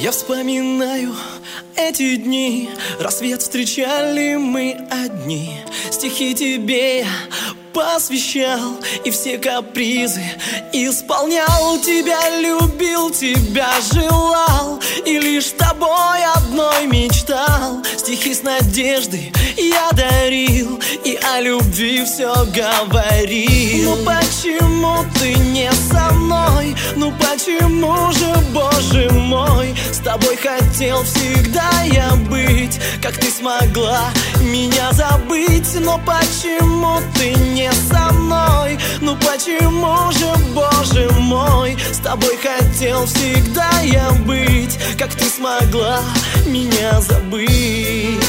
Я вспоминаю эти дни, рассвет встречали мы одни. Стихи тебе я посвящал и все капризы исполнял. Тебя любил, тебя желал и лишь с тобой одной мечтал. Стихи с надеждой я дарил и о любви все говорил. Ну почему ты не со мной? Ну почему же, Боже мой? С тобой хотел всегда я быть. Как ты смогла меня забыть? Но почему ты не со мной? Ну почему же, Боже мой? С тобой хотел всегда я быть. Как ты смогла меня забыть?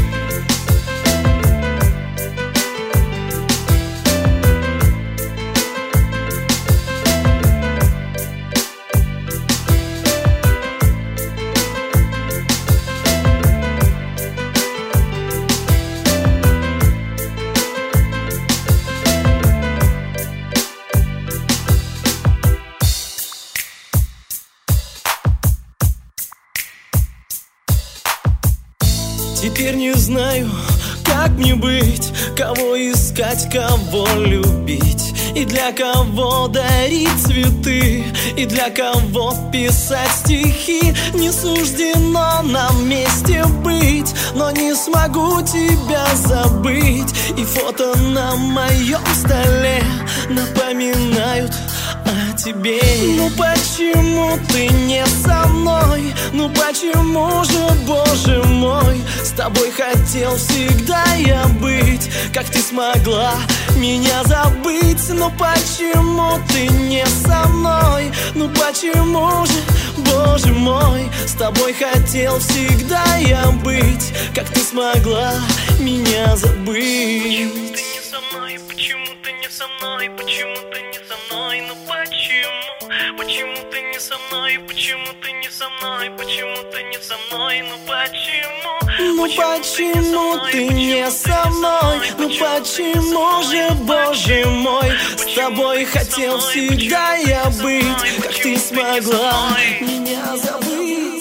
Теперь не знаю, как мне быть, кого искать, кого любить, и для кого дарить цветы, и для кого писать стихи. Не суждено нам вместе быть, но не смогу тебя забыть. И фото на моем столе напоминают о тебе. Ну почему ты не со мной? Ну почему же, Боже мой? С тобой хотел всегда я быть. Как ты смогла меня забыть? Ну почему ты не со мной? Ну почему же, Боже мой? С тобой хотел всегда я быть. Как ты смогла меня забыть? Почему ты не со мной? Почему ты не со мной? Почему ты не со мной? Ну почему? Почему ты не со мной? Почему ты не со мной? Почему ты не со мной? Ну почему? Ну почему ты не со мной? Ну почему же, Боже мой? С тобой хотел всегда я быть. Как ты смогла меня забыть?